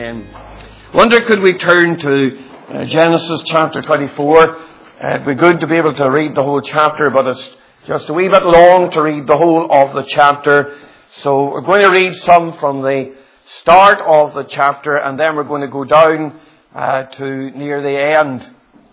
Amen. Wonder could we turn to Genesis chapter 24. It'd be good to be able to read the whole chapter, but it's just a wee bit long to read the whole of the chapter. So we're going to read some from the start of the chapter, and then we're going to go down to near the end.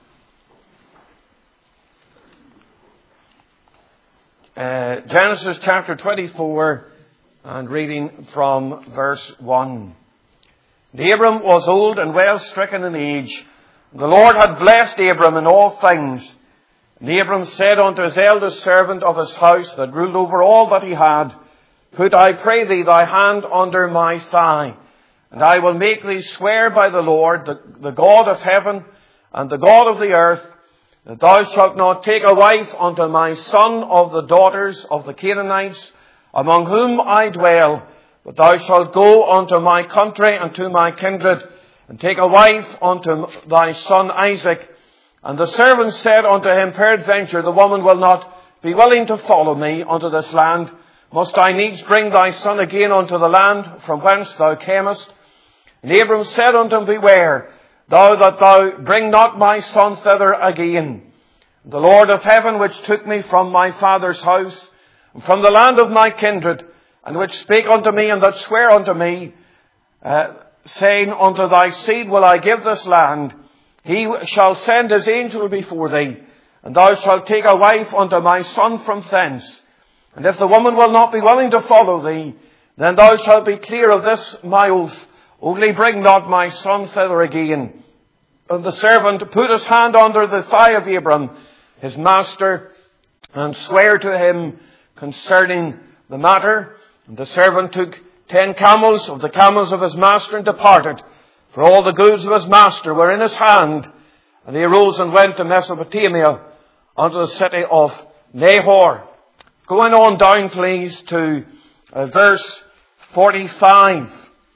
Genesis chapter 24, and reading from verse 1. And Abram was old and well stricken in age. The Lord had blessed Abram in all things. And Abram said unto his eldest servant of his house that ruled over all that he had, Put, I pray thee, thy hand under my thigh, and I will make thee swear by the Lord, the God of heaven and the God of the earth, that thou shalt not take a wife unto my son of the daughters of the Canaanites, among whom I dwell, but thou shalt go unto my country and to my kindred, and take a wife unto thy son Isaac. And the servant said unto him, Peradventure the woman will not be willing to follow me unto this land. Must I needs bring thy son again unto the land from whence thou camest? And Abram said unto him, Beware, that thou bring not my son thither again. The Lord of heaven, which took me from my father's house, and from the land of my kindred, and which spake unto me, and that sware unto me, saying, Unto thy seed will I give this land, he shall send his angel before thee, and thou shalt take a wife unto my son from thence. And if the woman will not be willing to follow thee, then thou shalt be clear of this my oath, only bring not my son thither again. And the servant put his hand under the thigh of Abram, his master, and sware to him concerning the matter. And the servant took 10 camels of the camels of his master and departed, for all the goods of his master were in his hand. And he arose and went to Mesopotamia, unto the city of Nahor. Going on down, please, to verse 45.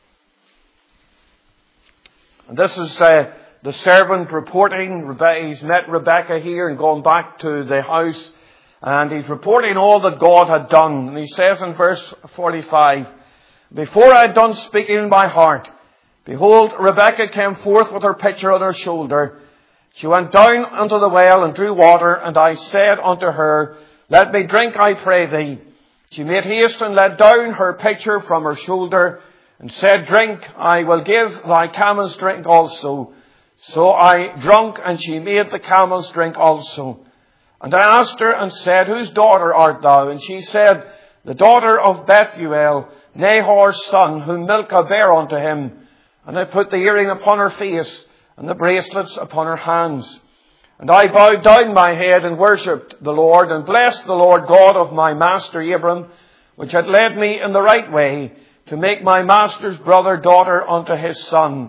And this is the servant reporting. He's met Rebekah here and gone back to the house. And he's reporting all that God had done. And he says in verse 45, Before I had done speaking in my heart, behold, Rebekah came forth with her pitcher on her shoulder. She went down unto the well and drew water, and I said unto her, Let me drink, I pray thee. She made haste and let down her pitcher from her shoulder, and said, Drink, I will give thy camels drink also. So I drunk, and she made the camels drink also. And I asked her and said, Whose daughter art thou? And she said, The daughter of Bethuel, Nahor's son, whom Milcah bare unto him. And I put the earring upon her face, and the bracelets upon her hands. And I bowed down my head and worshipped the Lord, and blessed the Lord God of my master Abram, which had led me in the right way, to make my master's brother daughter unto his son.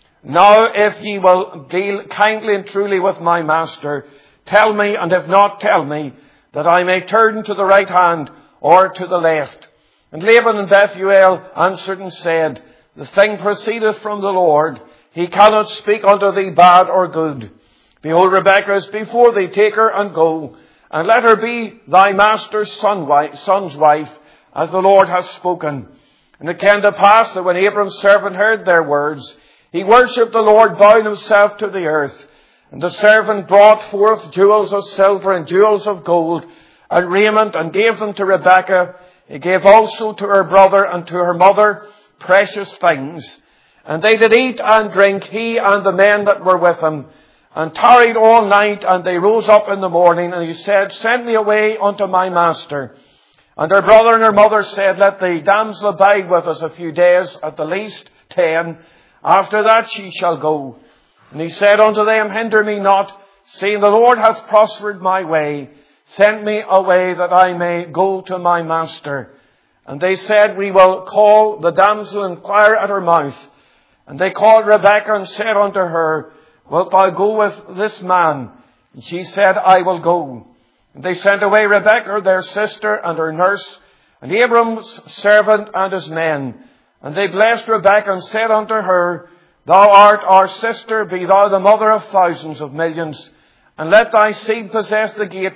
Now if ye will deal kindly and truly with my master, tell me, and if not, tell me, that I may turn to the right hand or to the left. And Laban and Bethuel answered and said, The thing proceedeth from the Lord. He cannot speak unto thee bad or good. Behold, Rebekah is before thee, take her and go, and let her be thy master's son's wife, as the Lord hath spoken. And it came to pass that when Abram's servant heard their words, he worshipped the Lord, bowing himself to the earth. And the servant brought forth jewels of silver and jewels of gold, and raiment, and gave them to Rebekah. He gave also to her brother and to her mother precious things. And they did eat and drink, he and the men that were with him, and tarried all night, and they rose up in the morning, and he said, Send me away unto my master. And her brother and her mother said, Let the damsel abide with us a few days, at the least 10. After that she shall go. And he said unto them, Hinder me not, seeing the Lord hath prospered my way. Send me away that I may go to my master. And they said, We will call the damsel and inquire at her mouth. And they called Rebekah and said unto her, Wilt thou go with this man? And she said, I will go. And they sent away Rebekah, their sister, and her nurse, and Abram's servant and his men. And they blessed Rebekah and said unto her, Thou art our sister, be thou the mother of thousands of millions, and let thy seed possess the gate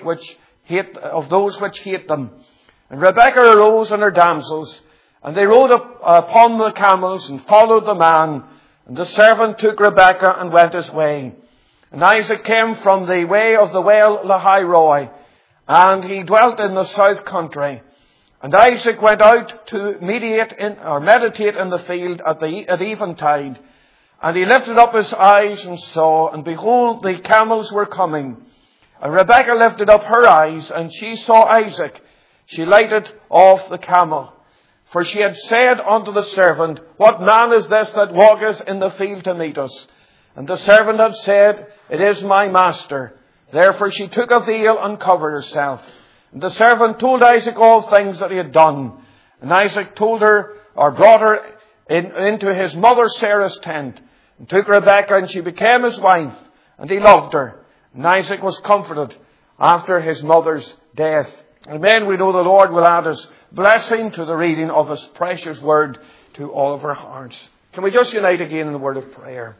of those which hate them. And Rebekah arose and her damsels, and they rode upon the camels and followed the man. And the servant took Rebekah and went his way. And Isaac came from the way of the well Lahai-roi, and he dwelt in the south country. And Isaac went out to meditate in the field at eventide. And he lifted up his eyes and saw, and behold, the camels were coming. And Rebekah lifted up her eyes, and she saw Isaac. She lighted off the camel. For she had said unto the servant, What man is this that walketh in the field to meet us? And the servant had said, It is my master. Therefore she took a veil and covered herself. And the servant told Isaac all things that he had done. And Isaac told her, or brought her into his mother Sarah's tent, and took Rebekah, and she became his wife, and he loved her. And Isaac was comforted after his mother's death. Amen. We know the Lord will add his blessing to the reading of his precious word to all of our hearts. Can we just unite again in the word of prayer?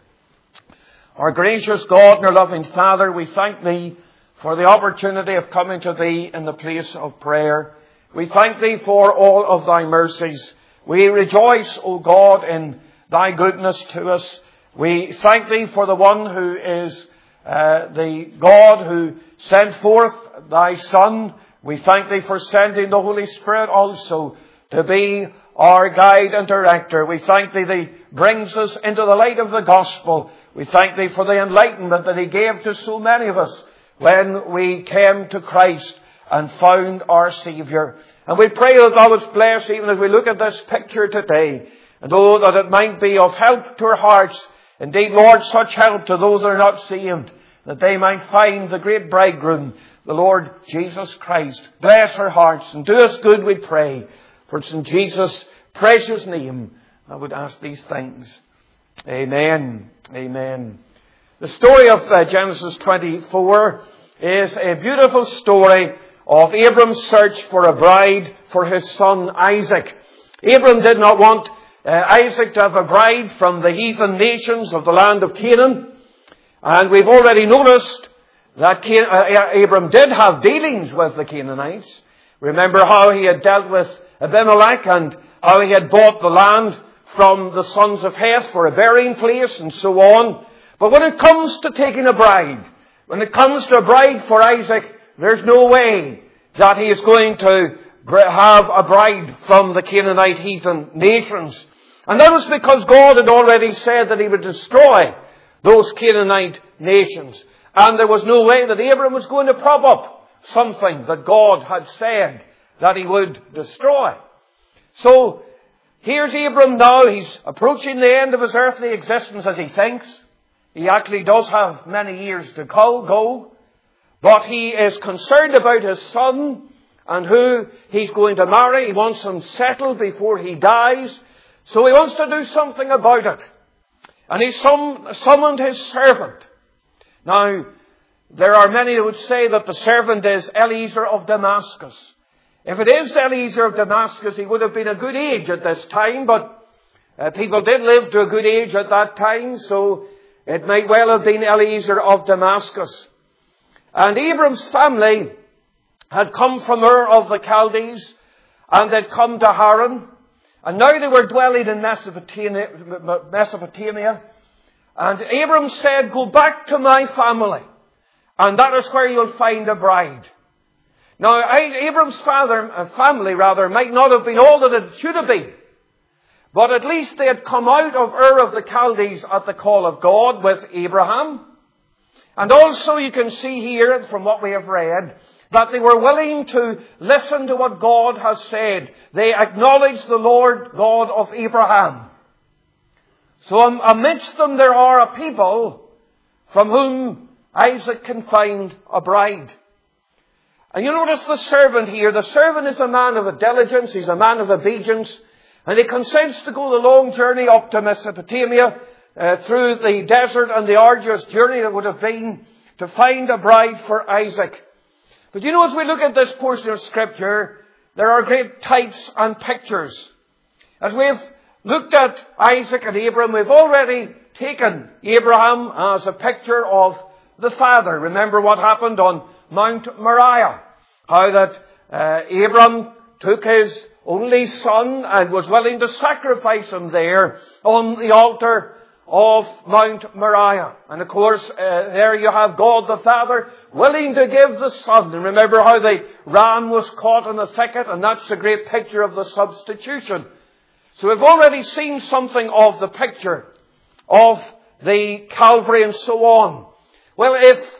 Our gracious God and our loving Father, we thank Thee for the opportunity of coming to Thee in the place of prayer. We thank Thee for all of Thy mercies. We rejoice, O God, in Thy goodness to us. We thank Thee for the one who is the God who sent forth Thy Son. We thank Thee for sending the Holy Spirit also to be our guide and director. We thank Thee that He brings us into the light of the gospel. We thank Thee for the enlightenment that He gave to so many of us when we came to Christ and found our Saviour. And we pray that Thou wouldst bless even as we look at this picture today. And oh, that it might be of help to our hearts. Indeed, Lord, such help to those that are not saved, that they might find the great bridegroom, the Lord Jesus Christ. Bless our hearts and do us good, we pray. For it's in Jesus' precious name I would ask these things. Amen. Amen. The story of Genesis 24 is a beautiful story of Abram's search for a bride for his son Isaac. Abram did not want Isaac to have a bride from the heathen nations of the land of Canaan. And we've already noticed that Abram did have dealings with the Canaanites. Remember how he had dealt with Abimelech and how he had bought the land from the sons of Heth for a burying place and so on. But when it comes to taking a bride, when it comes to a bride for Isaac, there's no way that he is going to have a bride from the Canaanite heathen nations. And that was because God had already said that He would destroy those Canaanite nations. And there was no way that Abram was going to prop up something that God had said that He would destroy. So, here's Abram now. He's approaching the end of his earthly existence as he thinks. He actually does have many years to go. But he is concerned about his son and who he's going to marry. He wants him settled before he dies. So he wants to do something about it. And he summoned his servant. Now, there are many who would say that the servant is Eliezer of Damascus. If it is Eliezer of Damascus, he would have been a good age at this time, but people did live to a good age at that time, so it might well have been Eliezer of Damascus. And Abram's family had come from Ur of the Chaldees, and they'd come to Haran, and now they were dwelling in Mesopotamia. And Abram said, Go back to my family, and that is where you'll find a bride. Now, Abram's family might not have been all that it should have been. But at least they had come out of Ur of the Chaldees at the call of God with Abraham. And also you can see here from what we have read that they were willing to listen to what God has said. They acknowledged the Lord God of Abraham. So amidst them there are a people from whom Isaac can find a bride. And you notice the servant here. The servant is a man of diligence. He's a man of obedience. And he consents to go the long journey up to Mesopotamia through the desert and the arduous journey that would have been to find a bride for Isaac. But you know, as we look at this portion of Scripture, there are great types and pictures. As we've looked at Isaac and Abram, we've already taken Abraham as a picture of the father. Remember what happened on Mount Moriah. How that Abram took his only son and was willing to sacrifice him there on the altar of Mount Moriah. And of course, there you have God the Father willing to give the Son. And remember how the ram was caught in the thicket, and that's a great picture of the substitution. So we've already seen something of the picture of the Calvary and so on. Well,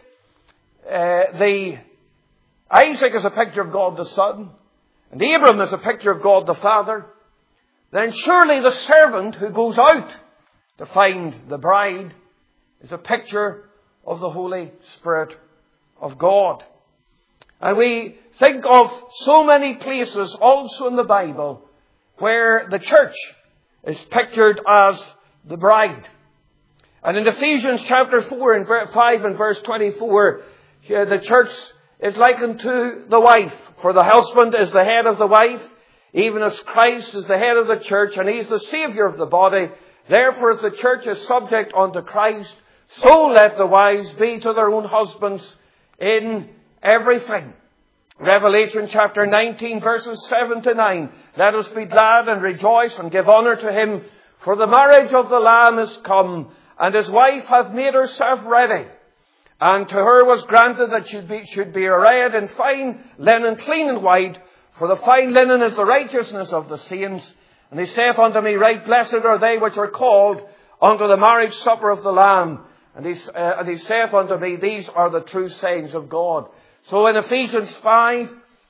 if Isaac is a picture of God the Son, and Abram is a picture of God the Father, then surely the servant who goes out to find the bride is a picture of the Holy Spirit of God. And we think of so many places also in the Bible where the church is pictured as the bride. And in Ephesians chapter 4 and 5 and verse 24, the church is likened to the wife. For the husband is the head of the wife, even as Christ is the head of the church, and He's the Saviour of the body. Therefore, as the church is subject unto Christ, so let the wives be to their own husbands in everything. Revelation chapter 19 verses 7 to 9. Let us be glad and rejoice and give honour to Him, for the marriage of the Lamb is come, and His wife hath made herself ready. And to her was granted that should be arrayed in fine linen, clean and white, for the fine linen is the righteousness of the saints. And He saith unto me, right blessed are they which are called unto the marriage supper of the Lamb. And he saith unto me, these are the true sayings of God. So in Ephesians 5,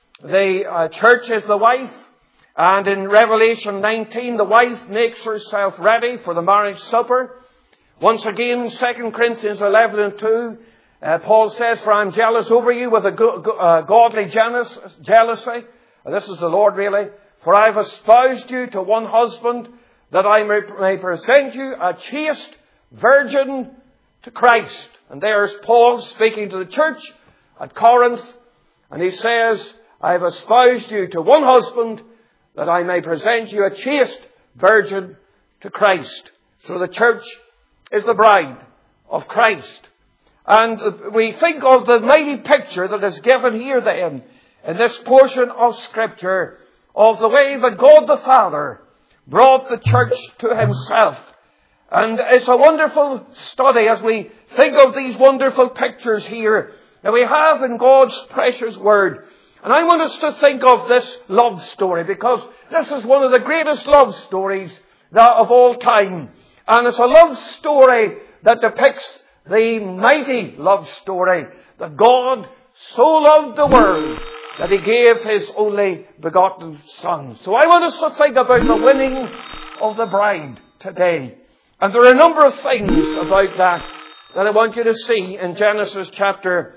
the church is the wife. And in Revelation 19, the wife makes herself ready for the marriage supper. Once again, in 2 Corinthians 11 and 2, Paul says, for I am jealous over you with a godly jealousy. This is the Lord really. For I have espoused you to one husband, that I may present you a chaste virgin to Christ. And there's Paul speaking to the church at Corinth. And he says, I have espoused you to one husband, that I may present you a chaste virgin to Christ. So the church is the bride of Christ. And we think of the mighty picture that is given here then, in this portion of Scripture, of the way that God the Father brought the church to Himself. And it's a wonderful study as we think of these wonderful pictures here that we have in God's precious Word. And I want us to think of this love story, because this is one of the greatest love stories of all time. And it's a love story that depicts the mighty love story that God so loved the world that He gave His only begotten Son. So I want us to think about the winning of the bride today. And there are a number of things about that I want you to see in Genesis chapter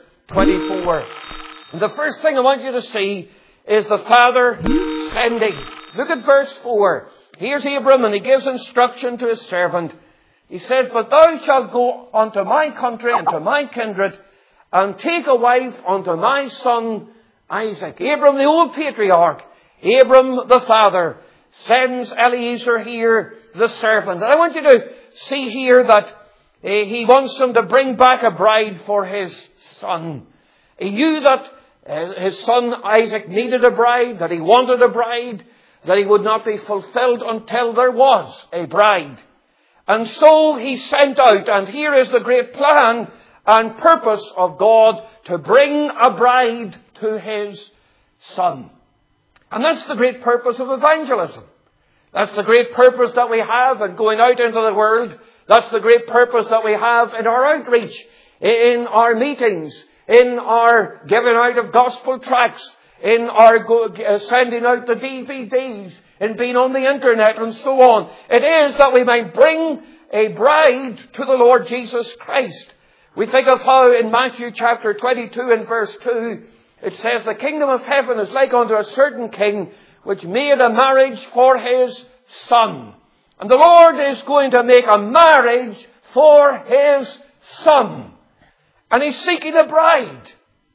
24. And the first thing I want you to see is the Father sending. Look at verse 4. Here's Abram, and he gives instruction to his servant. He says, but thou shalt go unto my country and to my kindred, and take a wife unto my son Isaac. Abram, the old patriarch, Abram the father, sends Eliezer here, the servant. And I want you to see here that he wants him to bring back a bride for his son. He knew that his son Isaac needed a bride, that he wanted a bride, that he would not be fulfilled until there was a bride. And so he sent out, and here is the great plan and purpose of God, to bring a bride to His Son. And that's the great purpose of evangelism. That's the great purpose that we have in going out into the world. That's the great purpose that we have in our outreach, in our meetings, in our giving out of gospel tracts, in our sending out the DVDs, in being on the internet and so on. It is that we might bring a bride to the Lord Jesus Christ. We think of how in Matthew chapter 22 and verse 2, it says, the kingdom of heaven is like unto a certain king, which made a marriage for his son. And the Lord is going to make a marriage for His Son. And He's seeking a bride.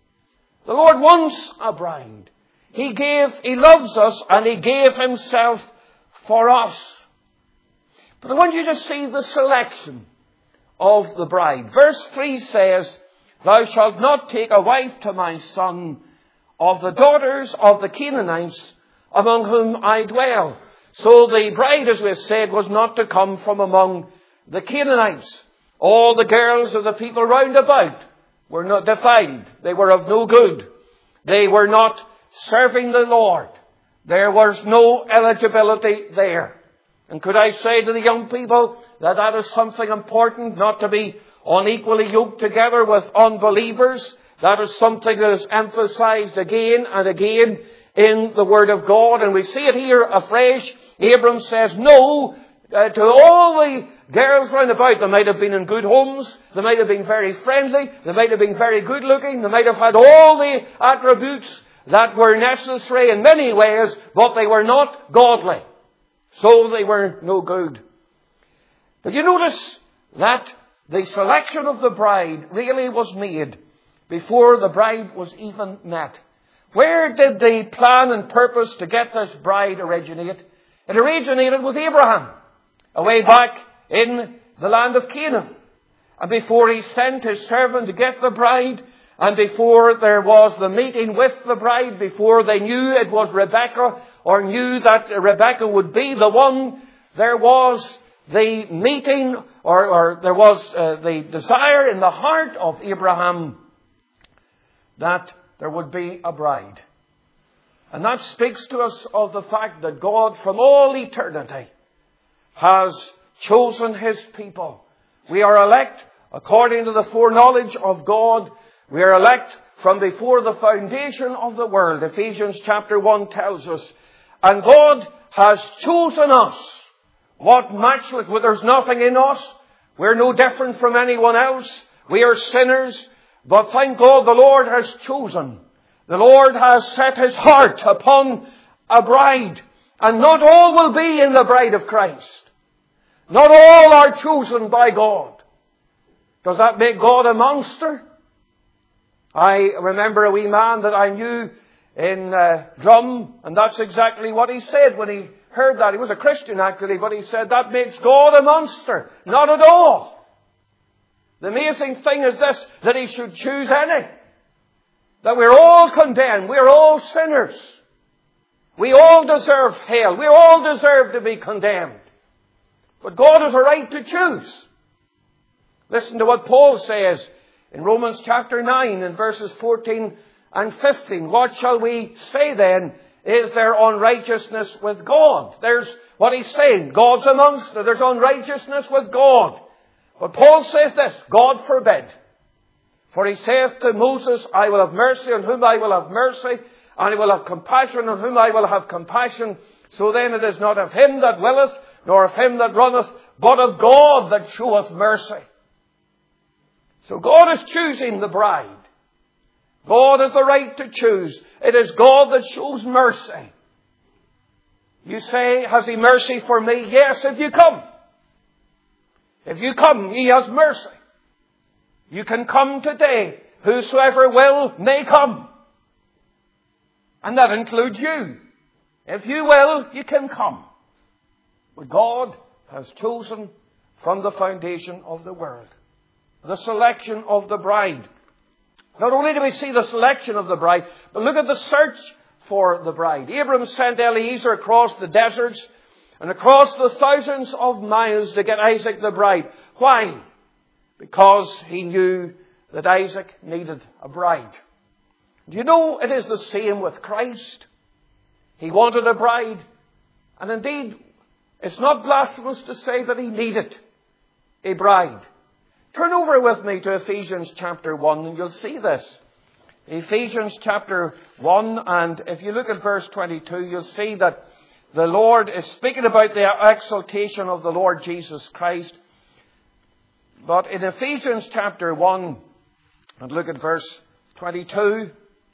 The Lord wants a bride. He loves us, and He gave Himself for us. But I want you to see the selection of the bride. Verse 3 says, thou shalt not take a wife to my son of the daughters of the Canaanites among whom I dwell. So the bride, as we have said, was not to come from among the Canaanites, all the girls of the people round about were not defiled. They were of no good. They were not serving the Lord. There was no eligibility there. And could I say to the young people that that is something important, not to be unequally yoked together with unbelievers. That is something that is emphasized again and again in the Word of God. And we see it here afresh. Abram says no to all the girls round about. They might have been in good homes. They might have been very friendly. They might have been very good looking. They might have had all the attributes that were necessary in many ways, but they were not godly. So they were no good. But you notice that the selection of the bride really was made before the bride was even met. Where did the plan and purpose to get this bride originate? It originated with Abraham, away back in the land of Canaan. And before he sent his servant to get the bride, and before there was the meeting with the bride, before they knew it was Rebekah, or knew that Rebekah would be the one, there was the meeting, or there was the desire in the heart of Abraham that there would be a bride. And that speaks to us of the fact that God from all eternity has chosen His people. We are elect according to the foreknowledge of God. We are elect from before the foundation of the world. Ephesians chapter 1 tells us. And God has chosen us. What matchless, well, there's nothing in us. We're no different from anyone else. We are sinners. But thank God the Lord has chosen. The Lord has set His heart upon a bride. And not all will be in the bride of Christ. Not all are chosen by God. Does that make God a monster? I remember a wee man that I knew in Drum, and that's exactly what he said when he heard that. He was a Christian actually, but he said that makes God a monster. Not at all. The amazing thing is this, that He should choose any. That we're all condemned. We're all sinners. We all deserve hell. We all deserve to be condemned. But God has a right to choose. Listen to what Paul says in Romans chapter 9 and verses 14 and 15. What shall we say then? Is there unrighteousness with God? There's what he's saying. God's amongst us. There's unrighteousness with God. But Paul says this, God forbid. For he saith to Moses, I will have mercy on whom I will have mercy, and I will have compassion on whom I will have compassion. So then it is not of him that willeth, nor of him that runneth, but of God that showeth mercy. So God is choosing the bride. God has the right to choose. It is God that shows mercy. You say, has He mercy for me? Yes, if you come. If you come, He has mercy. You can come today. Whosoever will may come. And that includes you. If you will, you can come. But God has chosen from the foundation of the world the selection of the bride. Not only do we see the selection of the bride, but look at the search for the bride. Abram sent Eliezer across the deserts and across the thousands of miles to get Isaac the bride. Why? Because he knew that Isaac needed a bride. Do you know it is the same with Christ? He wanted a bride. And indeed, it's not blasphemous to say that He needed a bride. Turn over with me to Ephesians chapter 1 and you'll see this. Ephesians chapter 1, and if you look at verse 22, you'll see that the Lord is speaking about the exaltation of the Lord Jesus Christ. But in Ephesians chapter 1, and look at verse 22,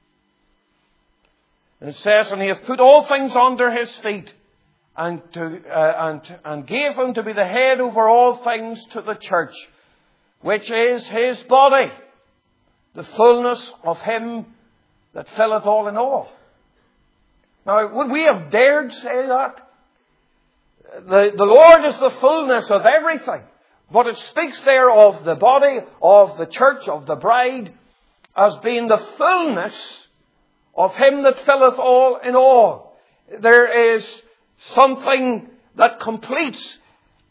it says, and He hath put all things under His feet, and gave Him to be the head over all things to the church, which is His body, the fullness of Him that filleth all in all. Now, would we have dared say that? The Lord is the fullness of everything. But it speaks there of the body, of the church, of the bride, as being the fullness of Him that filleth all in all. There is something that completes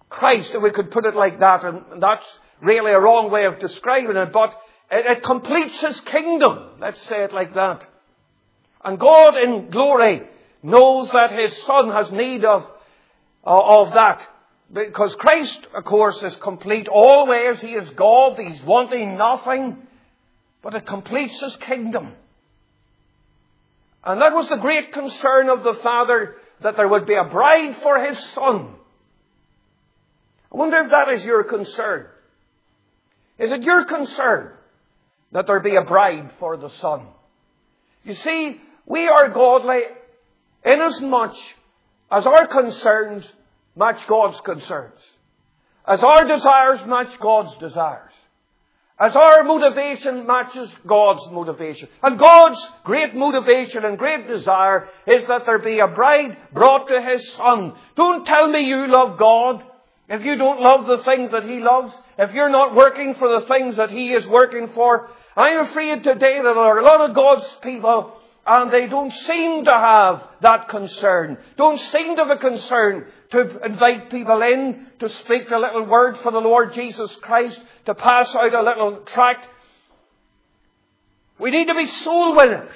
Christ, if we could put it like that, and that's really a wrong way of describing it, but it completes His kingdom. Let's say it like that. And God in glory knows that His Son has need of that. Because Christ, of course, is complete always. He is God. He's wanting nothing. But it completes His kingdom. And that was the great concern of the Father, that there would be a bride for His Son. I wonder if that is your concern. Is it your concern that there be a bride for the Son? You see, we are godly inasmuch as our concerns match God's concerns. As our desires match God's desires. As our motivation matches God's motivation. And God's great motivation and great desire is that there be a bride brought to His Son. Don't tell me you love God if you don't love the things that He loves. If you're not working for the things that He is working for. I'm afraid today that there are a lot of God's people, and they don't seem to have that concern. Don't seem to have a concern to invite people in, to speak a little word for the Lord Jesus Christ, to pass out a little tract. We need to be soul winners.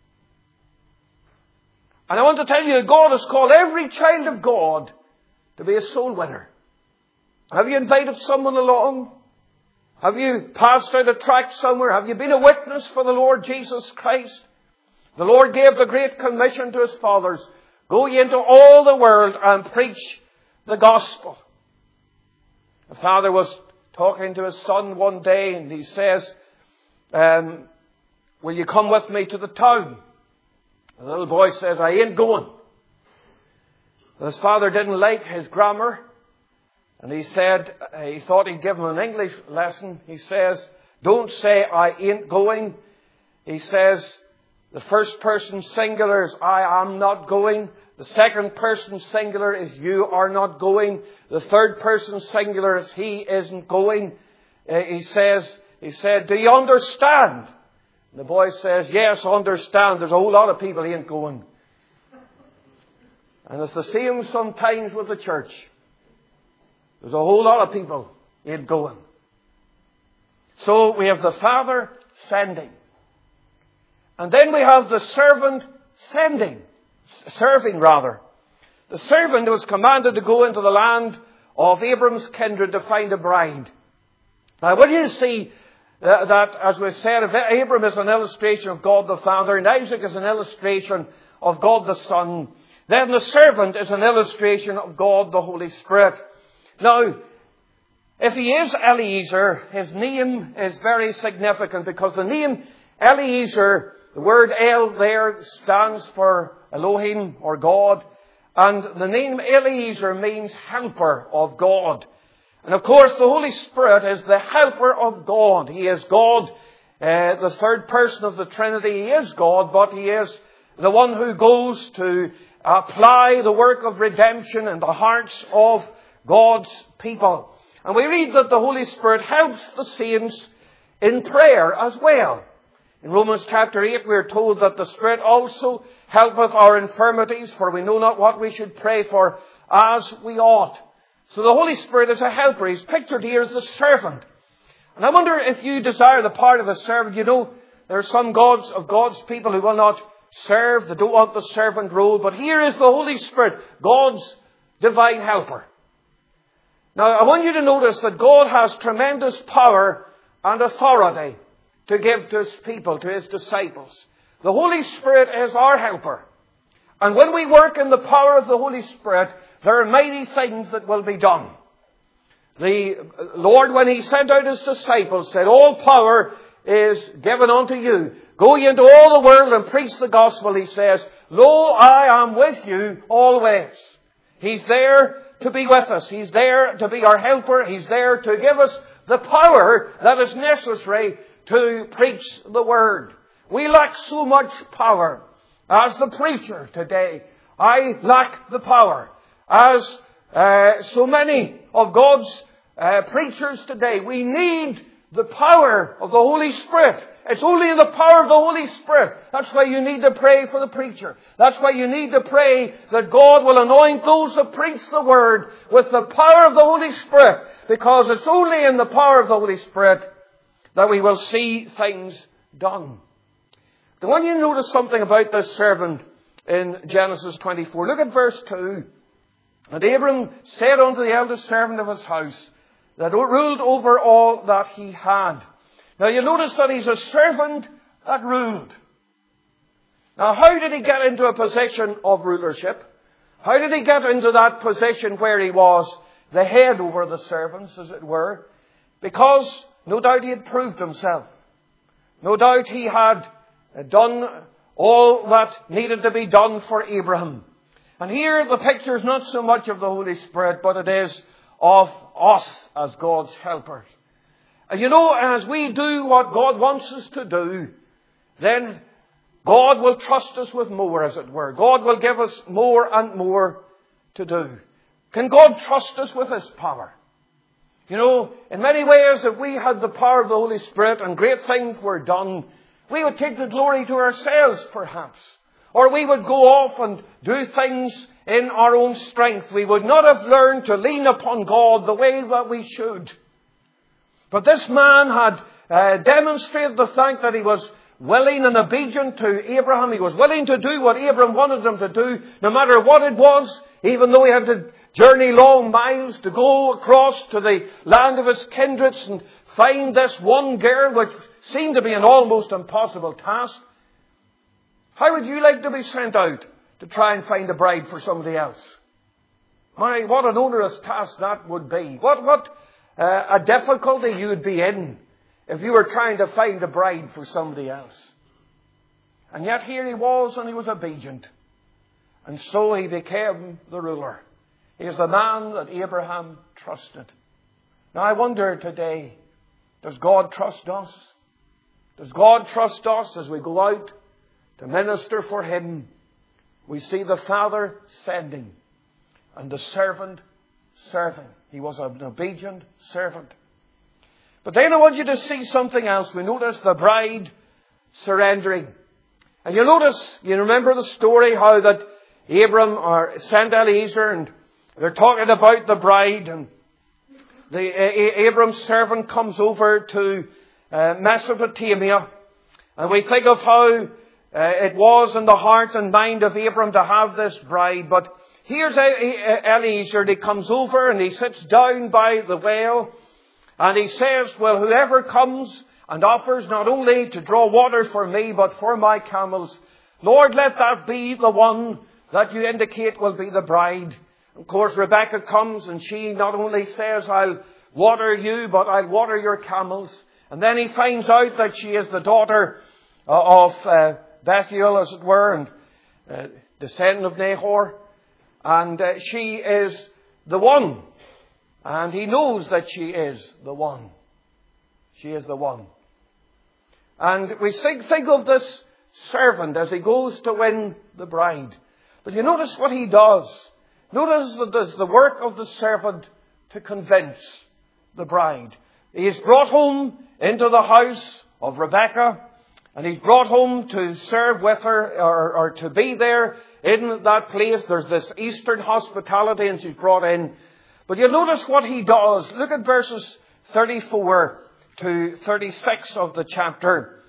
And I want to tell you that God has called every child of God to be a soul winner. Have you invited someone along? Have you passed out a tract somewhere? Have you been a witness for the Lord Jesus Christ? The Lord gave the great commission to His fathers. Go ye into all the world and preach the gospel. The father was talking to his son one day, and he says, will you come with me to the town? The little boy says, I ain't going. His father didn't like his grammar, and he said, he thought he'd give him an English lesson. He says, don't say I ain't going. He says, the first person singular is I am not going. The second person singular is you are not going. The third person singular is he isn't going. He said, do you understand? And the boy says, yes, I understand. There's a whole lot of people who ain't going. And it's the same sometimes with the church. There's a whole lot of people who ain't going. So we have the Father sending. And then we have the servant serving. The servant was commanded to go into the land of Abram's kindred to find a bride. Now, when you see that, as we said, Abram is an illustration of God the Father, and Isaac is an illustration of God the Son, then the servant is an illustration of God the Holy Spirit. Now, if he is Eliezer, his name is very significant, because the name Eliezer, the word El there stands for Elohim or God. And the name Eliezer means helper of God. And of course the Holy Spirit is the helper of God. He is God, the third person of the Trinity. He is God, but He is the one who goes to apply the work of redemption in the hearts of God's people. And we read that the Holy Spirit helps the saints in prayer as well. In Romans chapter 8 we are told that the Spirit also helpeth our infirmities, for we know not what we should pray for as we ought. So the Holy Spirit is a helper. He's pictured here as the servant. And I wonder if you desire the part of a servant. You know, there are some of God's people who will not serve. They don't want the servant role. But here is the Holy Spirit, God's divine helper. Now I want you to notice that God has tremendous power and authority to give to His people, to His disciples. The Holy Spirit is our helper. And when we work in the power of the Holy Spirit, there are mighty things that will be done. The Lord, when He sent out His disciples, said, all power is given unto you. Go ye into all the world and preach the gospel, He says. Lo, I am with you always. He's there to be with us. He's there to be our helper. He's there to give us the power that is necessary to preach the word. We lack so much power. As the preacher today, I lack the power. As so many of God's preachers today, we need the power of the Holy Spirit It's only in the power of the Holy Spirit. That's why you need to pray for the preacher. That's why you need to pray that God will anoint those who preach the Word with the power of the Holy Spirit. Because it's only in the power of the Holy Spirit that we will see things done. I want you to notice something about this servant in Genesis 24. Look at verse 2. And Abram said unto the eldest servant of his house, that ruled over all that he had. Now you notice that he's a servant that ruled. Now how did he get into a position of rulership? How did he get into that position where he was the head over the servants, as it were? Because no doubt he had proved himself. No doubt he had done all that needed to be done for Abraham. And here the picture is not so much of the Holy Spirit, but it is of us as God's helpers. And you know, as we do what God wants us to do, then God will trust us with more, as it were. God will give us more and more to do. Can God trust us with His power? You know, in many ways, if we had the power of the Holy Spirit and great things were done, we would take the glory to ourselves, perhaps. Or we would go off and do things in our own strength. We would not have learned to lean upon God the way that we should. But this man had demonstrated the fact that he was willing and obedient to Abraham. He was willing to do what Abraham wanted him to do, no matter what it was, even though he had to journey long miles to go across to the land of his kindreds and find this one girl, which seemed to be an almost impossible task. How would you like to be sent out to try and find a bride for somebody else? My, what an onerous task that would be. What a difficulty you would be in if you were trying to find a bride for somebody else. And yet here he was, and he was obedient. And so he became the ruler. He is the man that Abraham trusted. Now I wonder today, does God trust us? Does God trust us as we go out to minister for Him? We see the Father sending and the servant serving. He was an obedient servant. But then I want you to see something else. We notice the bride surrendering. And you remember the story how that Abram sent Eliezer, and they're talking about the bride, and Abram's servant comes over to Mesopotamia, and we think of how it was in the heart and mind of Abram to have this bride. But here's Eliezer, and he comes over and he sits down by the well, and he says, well, whoever comes and offers not only to draw water for me, but for my camels, Lord, let that be the one that you indicate will be the bride. Of course, Rebecca comes, and she not only says, I'll water you, but I'll water your camels. And then he finds out that she is the daughter of Bethuel, as it were, and descendant of Nahor. And she is the one. And he knows that she is the one. She is the one. And we think of this servant as he goes to win the bride. But you notice what he does. Notice that there's the work of the servant to convince the bride. He is brought home into the house of Rebecca, and he's brought home to serve with her, or to be there in that place. There's this Eastern hospitality, and she's brought in. But you notice what he does. Look at verses 34 to 36 of the chapter.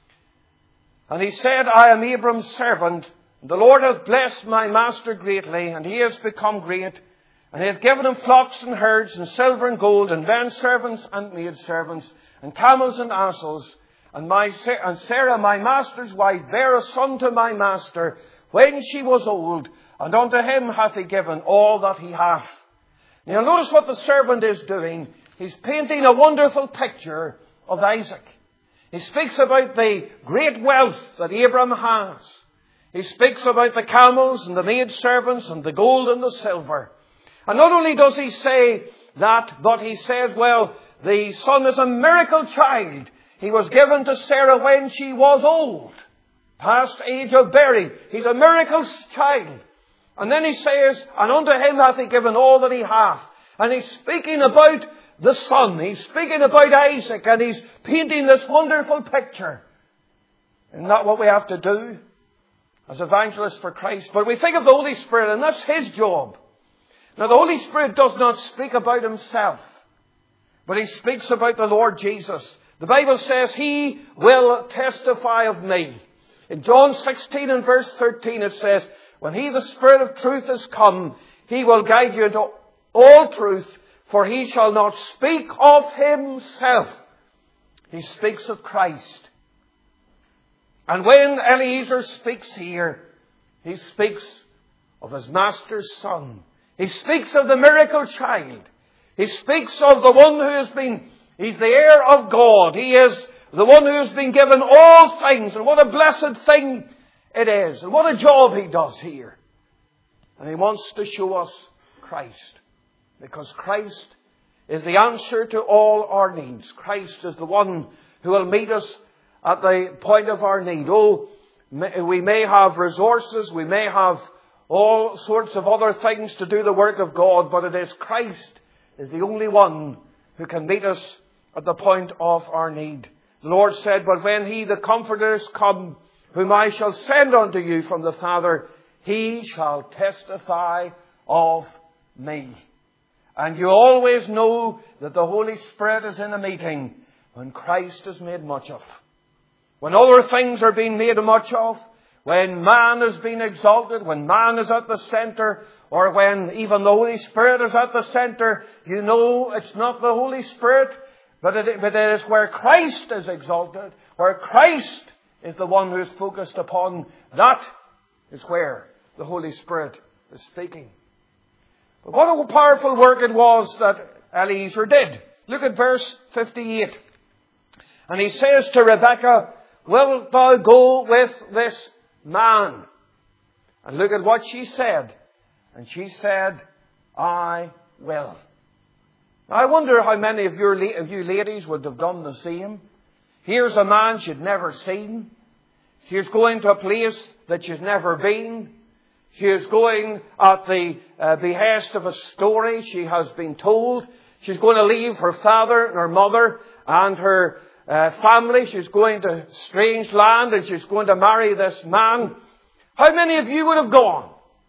And he said, I am Abram's servant. The Lord hath blessed my master greatly, and he has become great. And he hath given him flocks and herds, and silver and gold, and men servants and maid servants, and camels and asses. And Sarah, my master's wife, bare a son to my master when she was old, and unto him hath he given all that he hath. Now notice what the servant is doing. He's painting a wonderful picture of Isaac. He speaks about the great wealth that Abraham has. He speaks about the camels and the maidservants and the gold and the silver. And not only does he say that, but he says, well, the son is a miracle child. He was given to Sarah when she was old, past age of bearing. He's a miracle child. And then he says, and unto him hath he given all that he hath. And he's speaking about the son. He's speaking about Isaac, and he's painting this wonderful picture Isn't that what we have to do as evangelists for Christ? But we think of the Holy Spirit, and that's His job. Now, the Holy Spirit does not speak about Himself, but He speaks about the Lord Jesus. The Bible says, He will testify of me. In John 16 and verse 13 it says, when He, the Spirit of truth, is come, He will guide you into all truth, for He shall not speak of Himself. He speaks of Christ. And when Eliezer speaks here, he speaks of his Master's Son. He speaks of the miracle child. He speaks of the one who has been, He's the heir of God. He is the one who has been given all things. And what a blessed thing it is. And what a job He does here. And He wants to show us Christ. Because Christ is the answer to all our needs. Christ is the one who will meet us at the point of our need. Oh, we may have resources, we may have all sorts of other things to do the work of God, but it is Christ is the only one who can meet us at the point of our need. The Lord said, but when He, the Comforter, is come, whom I shall send unto you from the Father, He shall testify of me. And you always know that the Holy Spirit is in a meeting when Christ is made much of. When other things are being made much of, when man is being exalted, when man is at the centre, or when even the Holy Spirit is at the centre, you know it's not the Holy Spirit, but it is where Christ is exalted, where Christ is the one who is focused upon. That is where the Holy Spirit is speaking. But what a powerful work it was that Eliezer did. Look at verse 58. And he says to Rebekah, wilt thou go with this man? And look at what she said. And she said, I will. Now, I wonder how many of you ladies would have done the same. Here's a man she'd never seen. She's going to a place that she's never been. She is going at the behest of a story she has been told. She's going to leave her father and her mother and her family. She's going to strange land and she's going to marry this man. How many of you would have gone?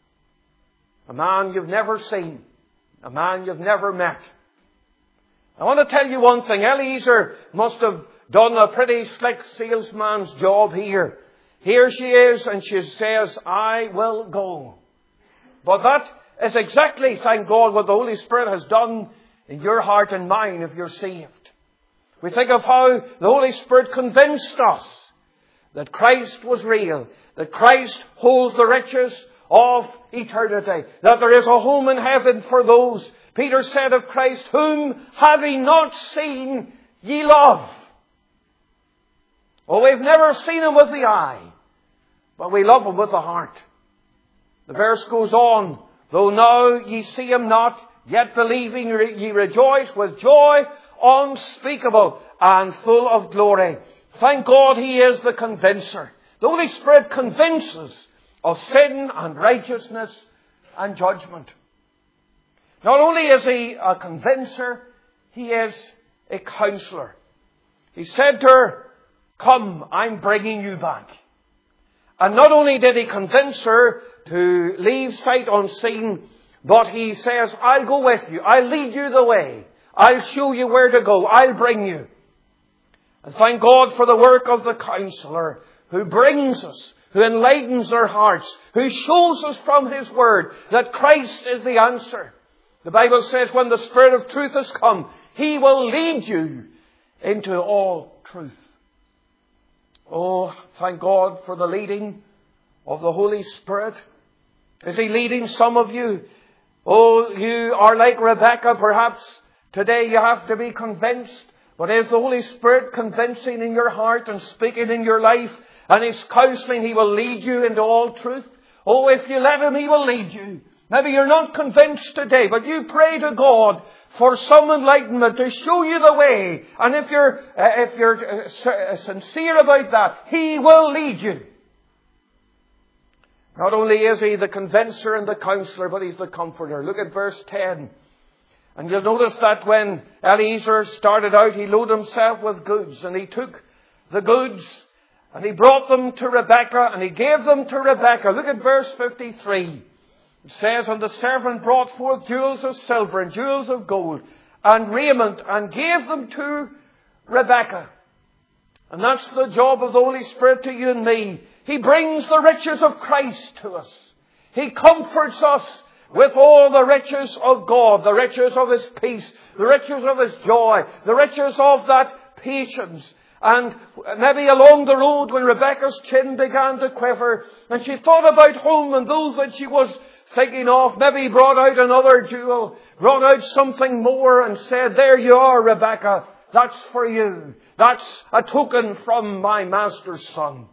A man you've never seen. A man you've never met. I want to tell you one thing. Eliezer must have done a pretty slick salesman's job here. Here she is and she says, I will go. But that is exactly, thank God, what the Holy Spirit has done in your heart and mine if you're saved. We think of how the Holy Spirit convinced us that Christ was real, that Christ holds the riches of eternity, that there is a home in heaven for those. Peter said of Christ, whom having not seen, ye love. Oh, we've never seen Him with the eye, but we love Him with the heart. The verse goes on, though now ye see Him not, yet believing ye rejoice with joy unspeakable and full of glory. Thank God He is the convincer. The Holy Spirit convinces of sin and righteousness and judgment. Not only is He a convincer, He is a counselor. He said to her, come, I'm bringing you back. And not only did He convince her to leave sight unseen, but He says, I'll go with you. I'll lead you the way. I'll show you where to go. I'll bring you. And thank God for the work of the counselor who brings us, who enlightens our hearts, who shows us from His Word that Christ is the answer. The Bible says when the Spirit of truth has come, He will lead you into all truth. Oh, thank God for the leading of the Holy Spirit. Is He leading some of you? Oh, you are like Rebekah, perhaps. Today you have to be convinced. But is the Holy Spirit convincing in your heart and speaking in your life? And His counselling, He will lead you into all truth. Oh, if you let Him, He will lead you. Maybe you're not convinced today, but you pray to God for some enlightenment to show you the way. And if you're sincere about that, He will lead you. Not only is He the convincer and the counselor, but He's the comforter. Look at verse 10. And you'll notice that when Eliezer started out, he loaded himself with goods. And he took the goods And he brought them to Rebekah, and he gave them to Rebekah. Look at verse 53. It says, and the servant brought forth jewels of silver and jewels of gold and raiment and gave them to Rebekah. And that's the job of the Holy Spirit to you and me. He brings the riches of Christ to us. He comforts us with all the riches of God, the riches of His peace, the riches of His joy, the riches of that patience. And maybe along the road when Rebekah's chin began to quiver and she thought about home and those that she was thinking of, maybe he brought out another jewel, brought out something more and said, there you are, Rebekah, that's for you. That's a token from my master's son.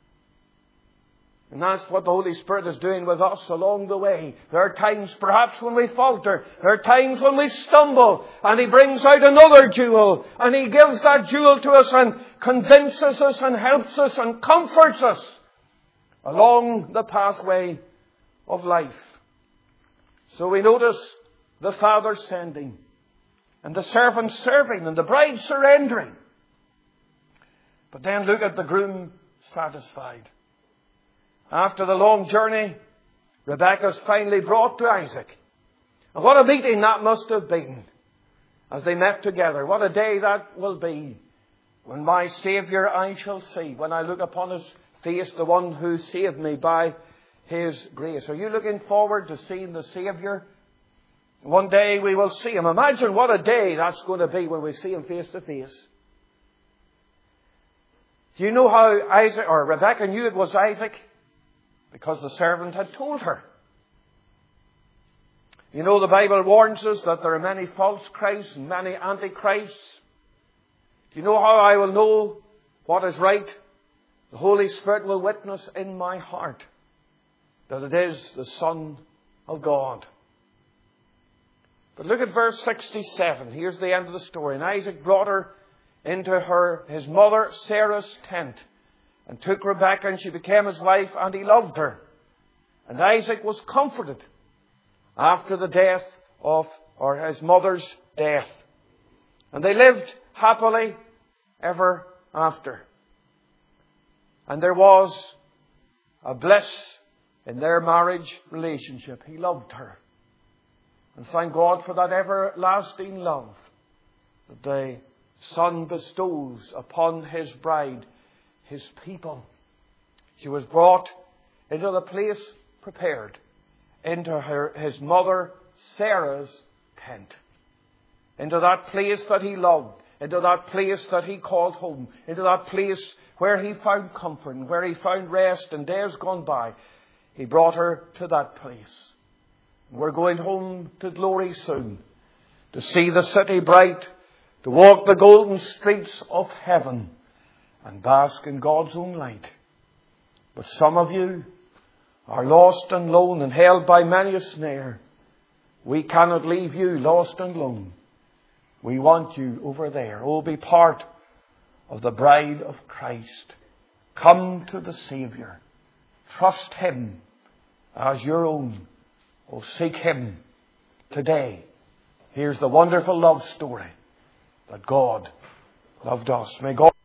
And that's what the Holy Spirit is doing with us along the way. There are times perhaps when we falter. There are times when we stumble. And He brings out another jewel. And He gives that jewel to us and convinces us and helps us and comforts us along the pathway of life. So we notice the Father sending and the servant serving and the bride surrendering. But then look at the groom satisfied. After the long journey, Rebekah is finally brought to Isaac. And what a meeting that must have been as they met together. What a day that will be when my Saviour I shall see. When I look upon His face, the one who saved me by His grace. Are you looking forward to seeing the Saviour? One day we will see Him. Imagine what a day that's going to be when we see Him face to face. Do you know how Rebekah knew it was Isaac? Because the servant had told her. You know, the Bible warns us that there are many false Christs and many antichrists. Do you know how I will know what is right? The Holy Spirit will witness in my heart that it is the Son of God. But look at verse 67. Here's the end of the story. And Isaac brought her into his mother Sarah's tent, and took Rebekah, and she became his wife, and he loved her. And Isaac was comforted after the death his mother's death. And they lived happily ever after. And there was a bliss in their marriage relationship. He loved her. And thank God for that everlasting love that the Son bestows upon His bride, His people. She was brought into the place prepared, into his mother Sarah's tent, into that place that he loved, into that place that he called home, into that place where he found comfort and where he found rest in days gone by. He brought her to that place. We're going home to glory soon, to see the city bright, to walk the golden streets of heaven, and bask in God's own light. But some of you are lost and lone and held by many a snare. We cannot leave you lost and lone. We want you over there. Oh, be part of the bride of Christ. Come to the Saviour. Trust Him as your own. Oh, seek Him today. Here's the wonderful love story that God loved us. May God